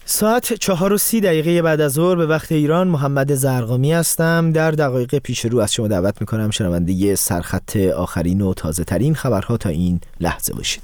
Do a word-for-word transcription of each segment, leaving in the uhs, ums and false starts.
ساعت چهار و سی دقیقه بعد از ظهر به وقت ایران، محمد زرقامی هستم. در دقایق پیش رو از شما دعوت میکنم شنونده سرخط آخرین و تازه ترین خبرها تا این لحظه باشید.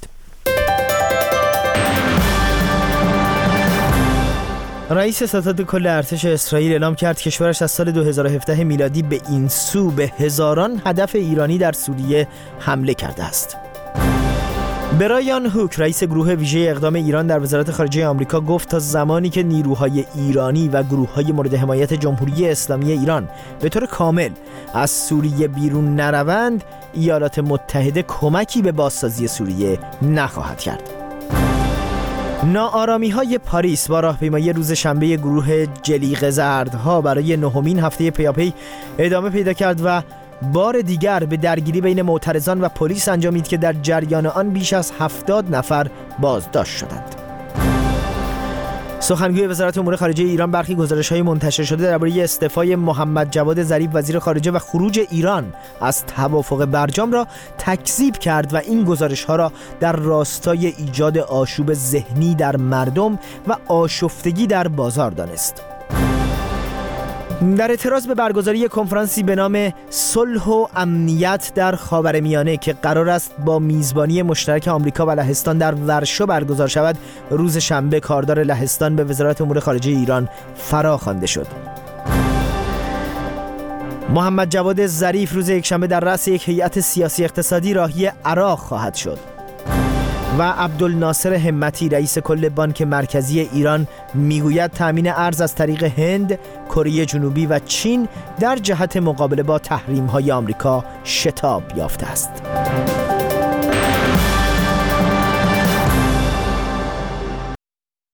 رئیس ستاد کل ارتش اسرائیل اعلام کرد کشورش از سال دو هزار و هفده میلادی به این سو به هزاران هدف ایرانی در سوریه حمله کرده است. برایان هوک، رئیس گروه ویژه اقدام ایران در وزارت خارجه آمریکا، گفت تا زمانی که نیروهای ایرانی و گروه‌های مورد حمایت جمهوری اسلامی ایران به طور کامل از سوریه بیرون نروند، ایالات متحده کمکی به بازسازی سوریه نخواهد کرد. ناآرامی‌های پاریس با راهپیمایی روز شنبه گروه جلیقه زردها برای نهمین هفته پیاپی ادامه پیدا کرد و بار دیگر به درگیری بین معترضان و پلیس انجامید که در جریان آن بیش از هفتاد نفر بازداشت شدند. سخنگوی وزارت امور خارجه ایران برخی گزارش‌های منتشر شده درباره استعفای محمد جواد ظریف وزیر خارجه و خروج ایران از توافق برجام را تکذیب کرد و این گزارش‌ها را در راستای ایجاد آشوب ذهنی در مردم و آشفتگی در بازار دانست. در اعتراض به برگزاری کنفرانسی به نام صلح و امنیت در خاورمیانه که قرار است با میزبانی مشترک آمریکا و لهستان در ورشو برگزار شود، روز شنبه کاردار لهستان به وزارت امور خارجه ایران فراخوانده شد. محمد جواد ظریف روز یکشنبه در رأس یک هیئت سیاسی اقتصادی راهی عراق خواهد شد و عبدالناصر همتی، رئیس کل بانک مرکزی ایران، میگوید تامین ارز از طریق هند، کره جنوبی و چین در جهت مقابله با تحریم‌های آمریکا شتاب یافته است.